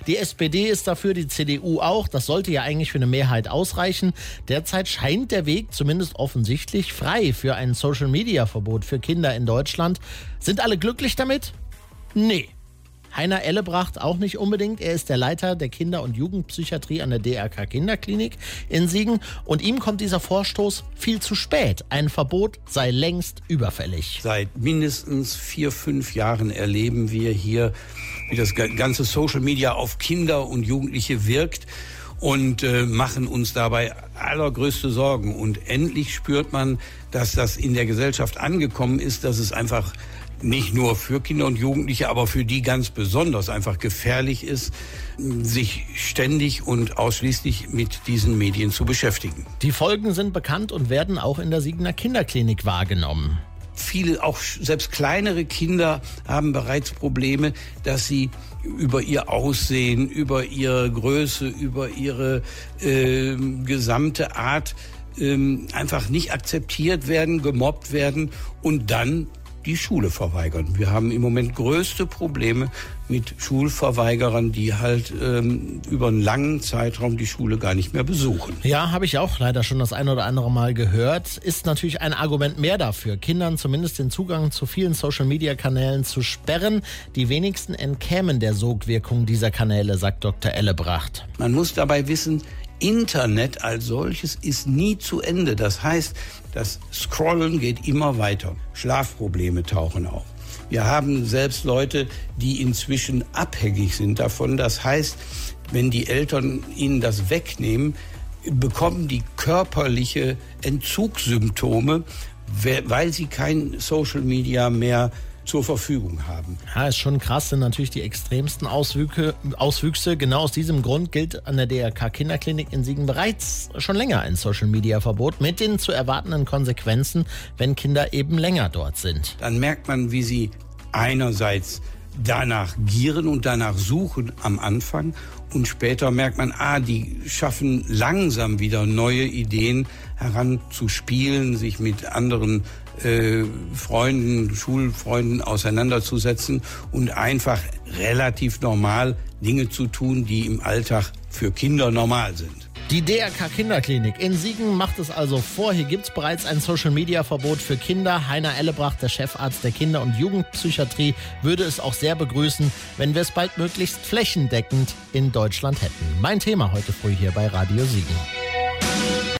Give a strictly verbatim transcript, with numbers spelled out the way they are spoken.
Die S P D ist dafür, die C D U auch. Das sollte ja eigentlich für eine Mehrheit ausreichen. Derzeit scheint der Weg, zumindest offensichtlich, frei für ein Social-Media-Verbot für Kinder in Deutschland. Sind alle glücklich damit? Nee. Heiner Ellebracht auch nicht unbedingt. Er ist der Leiter der Kinder- und Jugendpsychiatrie an der D R K Kinderklinik in Siegen. Und ihm kommt dieser Vorstoß viel zu spät. Ein Verbot sei längst überfällig. Seit mindestens vier, fünf Jahren erleben wir hier, wie das ganze Social Media auf Kinder und Jugendliche wirkt und äh, machen uns dabei allergrößte Sorgen. Und endlich spürt man, dass das in der Gesellschaft angekommen ist, dass es einfach nicht nur für Kinder und Jugendliche, aber für die ganz besonders einfach gefährlich ist, sich ständig und ausschließlich mit diesen Medien zu beschäftigen. Die Folgen sind bekannt und werden auch in der Siegener Kinderklinik wahrgenommen. Viele, auch selbst kleinere Kinder haben bereits Probleme, dass sie über ihr Aussehen, über ihre Größe, über ihre äh, gesamte Art äh, einfach nicht akzeptiert werden, gemobbt werden und dann die Schule verweigern. Wir haben im Moment größte Probleme mit Schulverweigerern, die halt ähm, über einen langen Zeitraum die Schule gar nicht mehr besuchen. Ja, habe ich auch leider schon das ein oder andere Mal gehört. Ist natürlich ein Argument mehr dafür, Kindern zumindest den Zugang zu vielen Social-Media-Kanälen zu sperren. Die wenigsten entkämen der Sogwirkung dieser Kanäle, sagt Doktor Ellebracht. Man muss dabei wissen, Internet als solches ist nie zu Ende. Das heißt, das Scrollen geht immer weiter. Schlafprobleme tauchen auf. Wir haben selbst Leute, die inzwischen abhängig sind davon. Das heißt, wenn die Eltern ihnen das wegnehmen, bekommen die körperliche Entzugssymptome, weil sie kein Social Media mehr zur Verfügung haben. Ja, ist schon krass, sind natürlich die extremsten Auswüchse, Auswüchse. Genau aus diesem Grund gilt an der D R K Kinderklinik in Siegen bereits schon länger ein Social-Media-Verbot mit den zu erwartenden Konsequenzen, wenn Kinder eben länger dort sind. Dann merkt man, wie sie einerseits danach gieren und danach suchen am Anfang und später merkt man, ah, die schaffen langsam wieder neue Ideen heranzuspielen, sich mit anderen äh, Freunden, Schulfreunden auseinanderzusetzen und einfach relativ normal Dinge zu tun, die im Alltag für Kinder normal sind. Die D R K Kinderklinik in Siegen macht es also vor. Hier gibt es bereits ein Social-Media-Verbot für Kinder. Heiner Ellebracht, der Chefarzt der Kinder- und Jugendpsychiatrie, würde es auch sehr begrüßen, wenn wir es bald möglichst flächendeckend in Deutschland hätten. Mein Thema heute früh hier bei Radio Siegen.